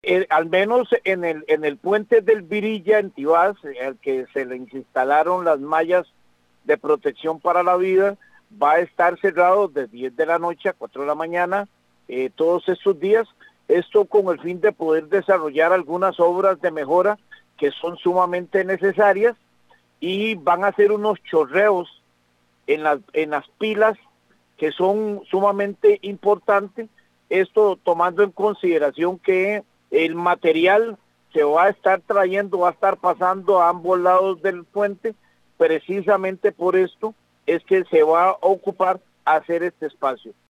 Al menos en el puente del Virilla, en Tibás, al que se le instalaron las mallas de protección para la vida, va a estar cerrado de 10 de la noche a 4 de la mañana todos estos días, esto con el fin de poder desarrollar algunas obras de mejora que son sumamente necesarias, y van a hacer unos chorreos en las pilas que son sumamente importantes, esto tomando en consideración que el material se va a estar trayendo, va a estar pasando a ambos lados del puente. Precisamente por esto es que se va a ocupar hacer este espacio.